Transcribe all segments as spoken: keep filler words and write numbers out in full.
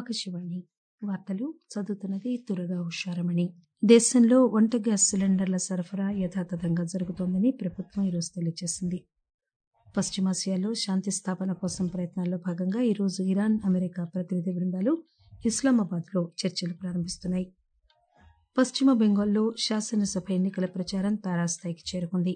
ఆకాశవాణి వార్తలు చదువుతున్నది తురగా హుషారమణి. దేశంలో వంట గ్యాస్ సిలిండర్ల సరఫరా యథాతథంగా జరుగుతోందని ప్రభుత్వం ఈరోజు తెలియజేసింది. పశ్చిమాసియాలో శాంతి స్థాపన కోసం ప్రయత్నాల్లో భాగంగా ఈరోజు ఇరాన్, అమెరికా ప్రతినిధి బృందాలు ఇస్లామాబాద్లో చర్చలు ప్రారంభిస్తున్నాయి. పశ్చిమ బెంగాల్లో శాసనసభ ఎన్నికల ప్రచారం తారాస్థాయికి చేరుకుంది.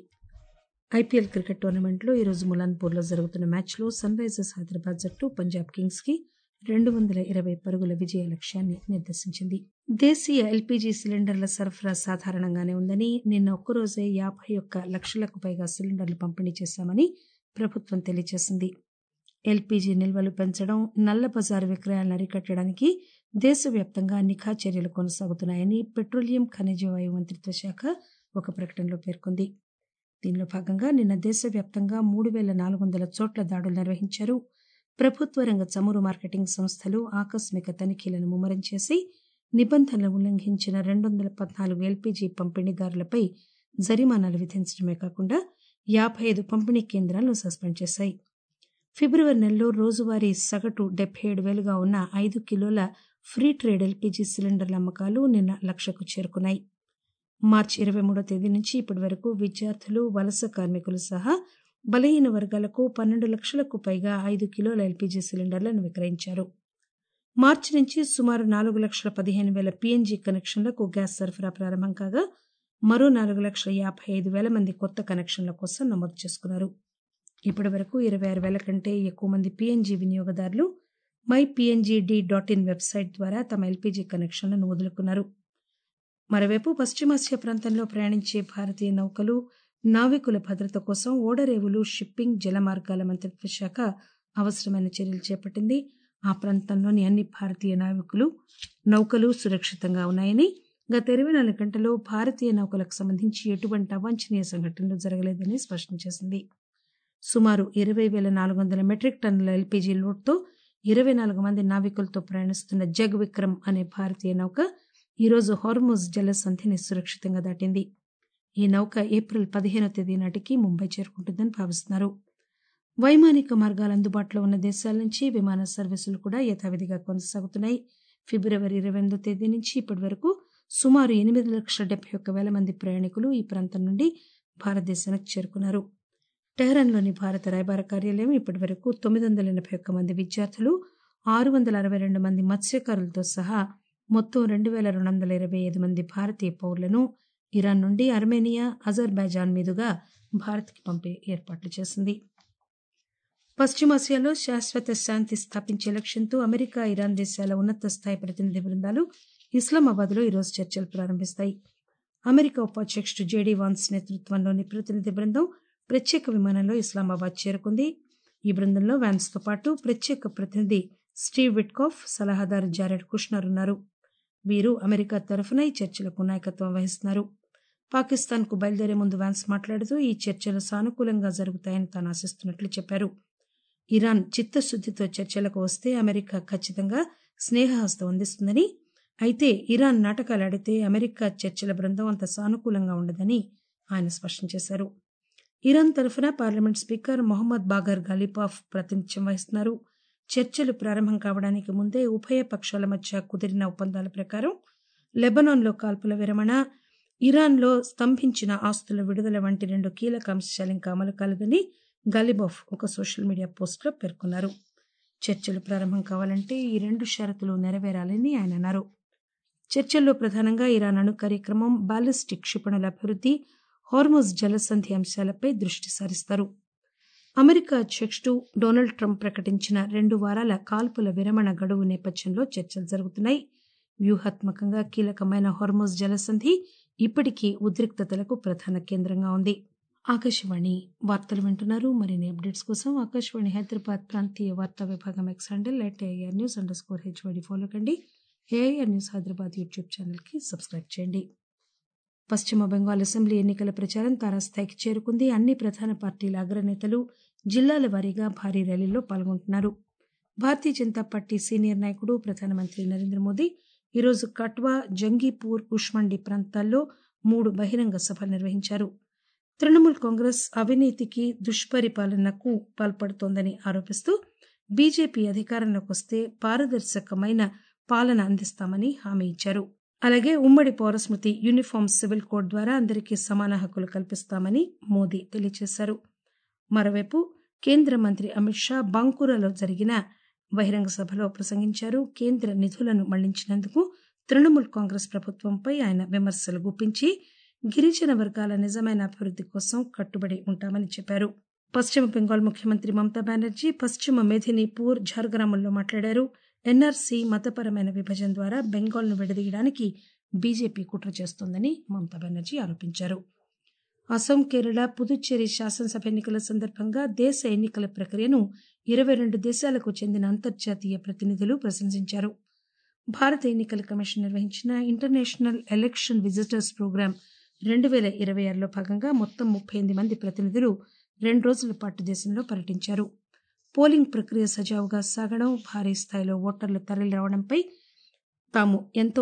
ఐపీఎల్ క్రికెట్ టోర్నమెంట్లో ఈరోజు ములాన్పూర్లో జరుగుతున్న మ్యాచ్లో సన్ రైజర్స్ హైదరాబాద్ జట్టు పంజాబ్ కింగ్స్ కి రెండు వందల ఇరవై పరుగుల విజయ లక్ష్యాన్ని నిర్దేశించింది. దేశీయ ఎల్పీజీ సిలిండర్ల సరఫరా సాధారణంగానే ఉందని, నిన్న ఒక్కరోజే యాభై ఒక్క లక్షలకు పైగా సిలిండర్లు పంపిణీ చేశామని ప్రభుత్వం తెలియజేసింది. ఎల్పీజీ నిల్వలు పెంచడం, నల్ల బజారు విక్రయాలను అరికట్టడానికి దేశవ్యాప్తంగా నిఘా చర్యలు కొనసాగుతున్నాయని పెట్రోలియం, ఖనిజ వాయు మంత్రిత్వ శాఖ ఒక ప్రకటనలో పేర్కొంది. దీనిలో భాగంగా నిన్న దేశవ్యాప్తంగా మూడు పేల నాలుగు వందల చోట్ల దాడులు నిర్వహించారు. ప్రభుత్వ రంగ చమురు మార్కెటింగ్ సంస్థలు ఆకస్మిక తనిఖీలను ముమ్మరం చేసి నిబంధనలు ఉల్లంఘించిన రెండు వందల పద్నాలుగు ఎల్పీజీ పంపిణీదారులపై జరిమానాలు విధించడమే కాకుండా యాభై ఐదు పంపిణీ కేంద్రాలను సస్పెండ్ చేశాయి. ఫిబ్రవరి నెలలో రోజువారీ సగటు డెబ్బై ఏడు వేలుగా ఉన్న ఐదు కిలోల ఫ్రీ ట్రేడ్ ఎల్పీజీ సిలిండర్ల అమ్మకాలు నిన్న లక్షకు చేరుకున్నాయి. మార్చి ఇరవై మూడో తేదీ నుంచి ఇప్పటి వరకు విద్యార్థులు, వలస కార్మికులు సహా బలహీన వర్గాలకు పన్నెండు లక్షలకు పైగా ఐదు కిలోల ఎల్పీజీ సిలిండర్లను విక్రయించారు. మార్చి నుంచి సుమారు నాలుగు లక్షల పదిహేను వేల పీఎన్జీ కనెక్షన్లకు గ్యాస్ సరఫరా ప్రారంభం కాగా మరో నాలుగు లక్షల యాభై ఐదు వేల మంది కొత్త కనెక్షన్ల కోసం నమోదు చేసుకున్నారు. ఇప్పటి వరకు ఇరవై ఆరు వేల కంటే ఎక్కువ మంది పీఎన్జీ వినియోగదారులు my PNGD dot in website ద్వారా తమ ఎల్పీజీ కనెక్షన్లను వదులుకున్నారు. మరోవైపు పశ్చిమాసియా ప్రాంతంలో ప్రయాణించే భారతీయ నౌకలు, నావికుల భద్రత కోసం ఓడరేవులు, షిప్పింగ్, జల మార్గాల మంత్రిత్వ శాఖ అవసరమైన చర్యలు చేపట్టింది. ఆ ప్రాంతంలోని అన్ని భారతీయ నావికులు నౌకలు సురక్షితంగా ఉన్నాయని, గత ఇరవై నాలుగు గంటల్లో భారతీయ నౌకలకు సంబంధించి ఎటువంటి అవాంఛనీయ సంఘటనలు జరగలేదని స్పష్టం చేసింది. సుమారు ఇరవై పేల నాలుగు వందల మెట్రిక్ టన్నుల ఎల్పీజీ లోడ్తో ఇరవై నాలుగు మంది నావికులతో ప్రయాణిస్తున్న జగ్ విక్రమ్ అనే భారతీయ నౌక ఈరోజు హార్ముజ్ జలసంధిని సురక్షితంగా దాటింది. ఈ నౌక ఏప్రిల్ పదిహేనో తేదీ నాటికి ముంబై చేరుకుంటుందని భావిస్తున్నారు. వైమానిక మార్గాలు అందుబాటులో ఉన్న దేశాల నుంచి విమాన సర్వీసులు కూడా యథావిధిగా కొనసాగుతున్నాయి. ఫిబ్రవరి ఇరవై ఎనిమిదో తేదీ నుంచి ఇప్పటి వరకు సుమారు ఎనిమిది లక్షల డెబ్బై ఒక్క వేల మంది ప్రయాణికులు ఈ ప్రాంతం నుండి భారతదేశానికి చేరుకున్నారు. టెహ్రాన్లోని భారత రాయబార కార్యాలయం ఇప్పటి వరకు తొమ్మిది వందల ఎనభై ఒక్క మంది విద్యార్థులు, ఆరు వందల అరవై రెండు మంది మత్స్యకారులతో సహా మొత్తం రెండు వేల రెండు వందల ఇరవై ఐదు మంది భారతీయ పౌరులను ఇరాన్ నుండి అర్మేనియా, అజర్బైజాన్ మీదుగా భారత్కి పంపే ఏర్పాట్లు చేసింది. పశ్చిమాసియాలో శాశ్వత శాంతి స్థాపించే లక్ష్యంతో అమెరికా, ఇరాన్ దేశాల ఉన్నత స్థాయి ప్రతినిధి బృందాలు ఇస్లామాబాద్లో ఈరోజు చర్చలు ప్రారంభిస్తాయి. అమెరికా ఉపాధ్యక్షుడు జేడీ వాన్స్ నేతృత్వంలోని ప్రతినిధి బృందం ప్రత్యేక విమానంలో ఇస్లామాబాద్ చేరుకుంది. ఈ బృందంలో వాన్స్తో పాటు ప్రత్యేక ప్రతినిధి స్టీవ్ విట్కాఫ్, సలహాదారు జారెడ్ కుష్నర్ ఉన్నారు. వీరు అమెరికా తరఫున ఈ చర్చలకు నాయకత్వం వహిస్తున్నారు. పాకిస్తాన్ కు బయలుదేరే ముందు వాన్స్ మాట్లాడుతూ ఈ చర్చలు సానుకూలంగా జరుగుతాయని తాను ఆశిస్తున్నట్లు చెప్పారు. ఇరాన్ చిత్తశుద్దితో చర్చలకు వస్తే అమెరికా ఖచ్చితంగా స్నేహహస్తం అందిస్తుందని, అయితే ఇరాన్ నాటకాలాడితే అమెరికా చర్చల బృందం అంత సానుకూలంగా ఉండదని ఆయన స్పష్టం చేశారు. ఇరాన్ తరఫున parliament speaker Mohammad Bagher Ghalibaf ప్రాతినిధ్యం వహిస్తున్నారు. చర్చలు ప్రారంభం కావడానికి ముందే ఉభయ పక్షాల మధ్య కుదిరిన ఒప్పందాల ప్రకారం లెబనాన్లో కాల్పుల విరమణ, ఇరాన్లో స్తంభించిన ఆస్తుల విడుదల వంటి రెండు కీలక అంశాలు ఇంకా అమలు కాలేదని గలీబాఫ్ ఒక సోషల్ మీడియా పోస్టులో పేర్కొన్నారు. చర్చలు ప్రారంభం కావాలంటే ఈ రెండు షరతులు నెరవేరాలని ఆయన అన్నారు. చర్చల్లో ప్రధానంగా ఇరాన్ అణు కార్యక్రమం, బాలిస్టిక్ క్షిపణుల అభివృద్ధి, హార్ముజ్ జలసంధి అంశాలపై దృష్టి సారిస్తారు. అమెరికా అధ్యక్షుడు డొనాల్డ్ ట్రంప్ ప్రకటించిన రెండు వారాల కాల్పుల విరమణ గడువు నేపథ్యంలో చర్చలు జరుగుతున్నాయి. వ్యూహాత్మకంగా కీలకమైన హార్ముజ్ జలసంధి ఇప్పటికీ ఉద్రిక్తతలకు ప్రధాన కేంద్రంగా ఉంది. ఆకాశవాణి వార్తలు వింటున్నారు. మరిన్ని అప్డేట్స్ కోసం ఆకాశవాణి హైదరాబాద్ ప్రాంతీయ వార్తా విభాగం X handle at AIR news underscore HYD follow కండి. AIR news Hyderabad YouTube channel కి సబ్స్క్రైబ్ చేయండి. పశ్చిమ బెంగాల్ అసెంబ్లీ ఎన్నికల ప్రచారం తారాస్థాయికి చేరుకుంది. అన్ని ప్రధాన పార్టీల అగ్రనేతలు జిల్లాల వారీగా భారీ ర్యాలీల్లో పాల్గొంటున్నారు. భారతీయ జనతా పార్టీ సీనియర్ నాయకుడు, ప్రధానమంత్రి నరేంద్ర మోదీ ఈరోజు కట్వా, జంగీపూర్, కుష్మండి ప్రాంతాల్లో మూడు బహిరంగ సభలు నిర్వహించారు. తృణమూల్ కాంగ్రెస్ అవినీతికి, దుష్పరిపాలనకు పాల్పడుతోందని ఆరోపిస్తూ బీజేపీ అధికారంలోకి వస్తే పారదర్శకమైన పాలన అందిస్తామని హామీ ఇచ్చారు. అలాగే ఉమ్మడి పౌరస్మృతి యూనిఫామ్ సివిల్ కోడ్ ద్వారా అందరికీ సమాన హక్కులు కల్పిస్తామని మోదీ తెలియజేశారు. మరోవైపు కేంద్ర మంత్రి అమిత్ షా బాంకురాలో జరిగిన బహిరంగ సభలో ప్రసంగించారు. కేంద్ర నిధులను మళ్లించినందుకు తృణమూల్ కాంగ్రెస్ ప్రభుత్వంపై ఆయన విమర్శలు గుప్పించి గిరిజన వర్గాల నిజమైన అభివృద్ది కోసం కట్టుబడి ఉంటామని చెప్పారు. పశ్చిమ బెంగాల్ ముఖ్యమంత్రి మమతా బెనర్జీ పశ్చిమ మేదినీపూర్, ఝార్గ్రాముల్లో మాట్లాడారు. ఎన్ఆర్సీ మతపరమైన విభజన ద్వారా బెంగాల్ను విడదీయడానికి బీజేపీ కుట్ర చేస్తోందని మమతా బెనర్జీ ఆరోపించారు. అసోం, కేరళ, పుదుచ్చేరి శాసనసభ ఎన్నికల సందర్భంగా దేశ ఎన్నికల ప్రక్రియను ఇరవై రెండు దేశాలకు చెందిన అంతర్జాతీయ ప్రతినిధులు ప్రశంసించారు. భారత ఎన్నికల కమిషన్ నిర్వహించిన ఇంటర్నేషనల్ ఎలక్షన్ విజిటర్స్ ప్రోగ్రాం రెండు వేల ఇరవై ఆరులో భాగంగా మొత్తం ముప్పై ఎనిమిది మంది ప్రతినిధులు రెండు రోజుల పాటు దేశంలో పర్యటించారు. పోలింగ్ ప్రక్రియ సజావుగా సాగడం, భారీ స్థాయిలో ఓటర్లు తరలిరావడంపై తాము ఎంతో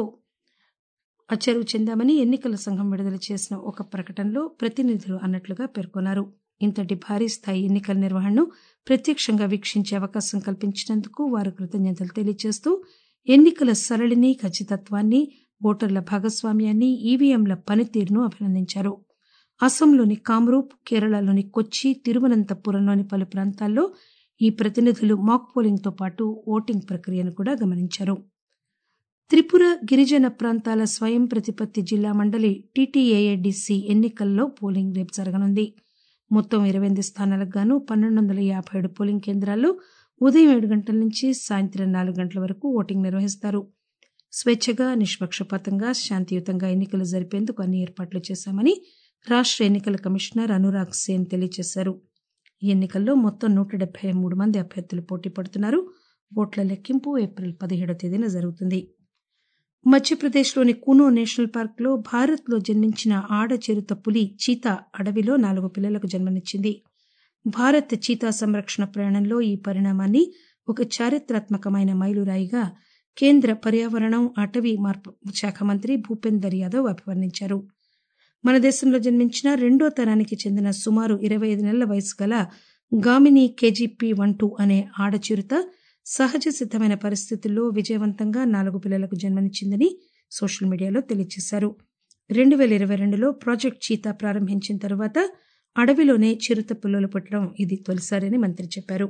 ఆశ్చర్యం చెందామని ఎన్నికల సంఘం విడుదల చేసిన ఒక ప్రకటనలో ప్రతినిధులు అన్నట్లుగా పేర్కొన్నారు. ఇంతటి భారీ స్థాయి ఎన్నికల నిర్వహణను ప్రత్యక్షంగా వీక్షించే అవకాశం కల్పించినందుకు వారు కృతజ్ఞతలు తెలియజేస్తూ ఎన్నికల సరళిని, ఖచ్చితత్వాన్ని, ఓటర్ల భాగస్వామ్యాన్ని, ఈవీఎంల పనితీరును అభినందించారు. అసోంలోని కామ్రూప్, కేరళలోని కొచ్చి, తిరువనంతపురంలోని పలు ప్రాంతాల్లో ఈ ప్రతినిధులు మాక్ పోలింగ్తో పాటు ఓటింగ్ ప్రక్రియను కూడా గమనించారు. త్రిపుర గిరిజన ప్రాంతాల స్వయం ప్రతిపత్తి జిల్లా మండలి టీటీఏఏడీసీ ఎన్నికల్లో పోలింగ్ రేపు జరగనుంది. మొత్తం ఇరవై ఎనిమిది స్థానాలకు గాను పన్నెండు వందల యాభై ఏడు పోలింగ్ కేంద్రాల్లో ఉదయం ఏడు గంటల నుంచి సాయంత్రం నాలుగు గంటల వరకు ఓటింగ్ నిర్వహిస్తారు. స్వేచ్ఛగా, నిష్పక్షపాతంగా, శాంతియుతంగా ఎన్నికలు జరిపేందుకు అన్ని ఏర్పాట్లు చేశామని రాష్ట ఎన్నికల కమిషనర్ అనురాగ్ సేన్ తెలియజేశారు. ఈ ఎన్నికల్లో మొత్తం నూట డెబ్బై మూడు మంది అభ్యర్థులు పోటీ పడుతున్నారు. ఓట్ల లెక్కింపు ఏప్రిల్ పదిహేడవ తేదీన జరుగుతుంది. మధ్యప్రదేశ్లోని కూనో నేషనల్ పార్క్లో భారత్లో జన్మించిన ఆడ చిరుత పులి చీతా అడవిలో నాలుగు పిల్లలకు జన్మనిచ్చింది. భారత్ చీతా సంరక్షణ ప్రయాణంలో ఈ పరిణామాన్ని ఒక చారిత్రాత్మకమైన మైలురాయిగా కేంద్ర పర్యావరణం, అటవీ మార్పు శాఖ మంత్రి భూపేందర్ యాదవ్ అభివర్ణించారు. మన దేశంలో జన్మించిన రెండో తరానికి చెందిన సుమారు ఇరవై ఐదు నెలల వయసు గల గామిని కేజీపీ వన్ టూ అనే ఆడ చిరుత సహజ సిద్దమైన పరిస్థితుల్లో విజయవంతంగా నాలుగు పిల్లలకు జన్మనిచ్చిందని సోషల్ మీడియాలో తెలియజేశారు. రెండు వేల ఇరవై రెండులో ప్రాజెక్ట్ చీతా ప్రారంభించిన తర్వాత అడవిలోనే చిరుత పిల్లలు పుట్టడం ఇది తొలిసారని మంత్రి చెప్పారు.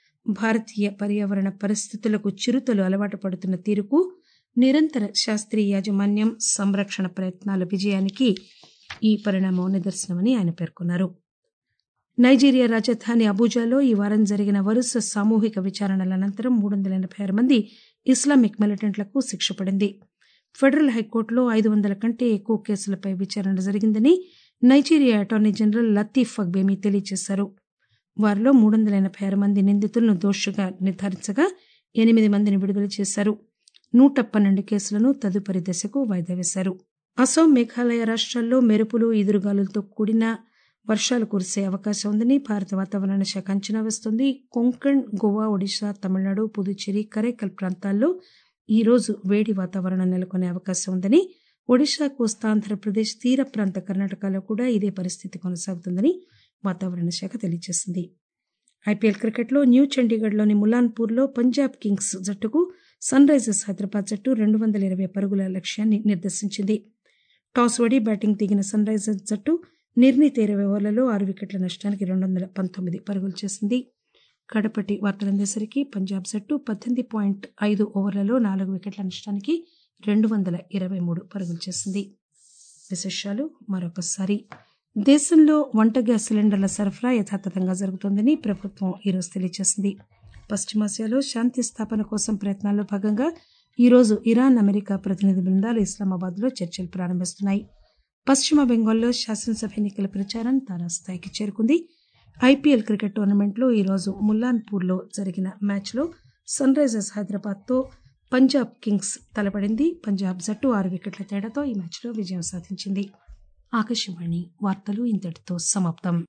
భారతీయ పర్యావరణ పరిస్థితులకు చిరుతలు అలవాటు పడుతున్న తీరుకు నిరంతర శాస్త్రీయ యాజమాన్యం, సంరక్షణ ప్రయత్నాల విజయానికి ఈ పరిణామం నిదర్శనమని ఆయన పేర్కొన్నారు. నైజీరియా రాజధాని అబూజాలో ఈ వారం జరిగిన వరుస సామూహిక విచారణల అనంతరం మూడు వందల ఎనభై ఆరు మంది ఇస్లామిక్ మిలిటెంట్లకు శిక్ష పడింది. ఫెడరల్ హైకోర్టులో ఐదు వందల కంటే ఎక్కువ కేసులపై విచారణ జరిగిందని Nigeria attorney general Lateef Fagbemi తెలియజేశారు. వారిలో మూడు వందల ఎనభై ఆరు మంది నిందితులను దోషులుగా నిర్ధారించగా ఎనిమిది మందిని విడుదల చేశారు. నూట పన్నెండు కేసులను తదుపరి దశకు వాయిదా వేశారు. అసోం, మేఘాలయ రాష్ట్రాల్లో మెరుపులు, ఈదురుగాలులతో కూడిన వర్షాలు కురిసే అవకాశం ఉందని భారత వాతావరణ శాఖ అంచనా వేస్తోంది. కొంకణ్, గోవా, ఒడిశా, తమిళనాడు, పుదుచ్చేరి, కరైకల్ ప్రాంతాల్లో ఈ రోజు వేడి వాతావరణం నెలకొనే అవకాశం ఉందని, ఒడిశా, కోస్తా ఆంధ్రప్రదేశ్, తీర ప్రాంత కర్ణాటకలో కూడా ఇదే పరిస్థితి కొనసాగుతుందని వాతావరణ శాఖ తెలియజేసింది. ఐపీఎల్ క్రికెట్లో న్యూ చండీగఢ్లోని ములాన్పూర్లో పంజాబ్ కింగ్స్ జట్టుకు సన్ రైజర్స్ హైదరాబాద్ జట్టు రెండు వందల ఇరవై పరుగుల లక్ష్యాన్ని నిర్దేశించింది. టాస్ ఓడి బ్యాటింగ్ దిగిన సన్ రైజర్స్ జట్టు నిర్ణీత ఇరవై ఓవర్లలో ఆరు వికెట్ల నష్టానికి రెండు వందల పంతొమ్మిది పరుగులు చేసింది. కడపటి వార్తలందేసరికి పంజాబ్ జట్టు పద్దెనిమిది పాయింట్ ఐదు ఓవర్లలో నాలుగు వికెట్ల నష్టానికి రెండు వందల ఇరవై మూడు పరుగులు చేసింది. విశేషాలు మరొకసారి. దేశంలో వంట గ్యాస్ సిలిండర్ల సరఫరా యథాతథంగా జరుగుతోందని ప్రభుత్వం ఈరోజు తెలియజేసింది. పశ్చిమాసియాలో శాంతి స్థాపన కోసం ప్రయత్నాల్లో భాగంగా ఈరోజు ఇరాన్, అమెరికా ప్రతినిధి బృందాలు ఇస్లామాబాద్లో చర్చలు ప్రారంభిస్తున్నాయి. పశ్చిమ బెంగాల్లో శాసనసభ ఎన్నికల ప్రచారం తారాస్థాయికి చేరుకుంది. ఐపీఎల్ క్రికెట్ టోర్నమెంట్లో ఈరోజు ముల్లాన్పూర్లో జరిగిన మ్యాచ్లో సన్ రైజర్స్ హైదరాబాద్తో పంజాబ్ కింగ్స్ తలపడింది. పంజాబ్ జట్టు ఆరు వికెట్ల తేడాతో ఈ మ్యాచ్లో విజయం సాధించింది. ఆకాశవాణి వార్తలు ఇంతటితో సమాప్తం.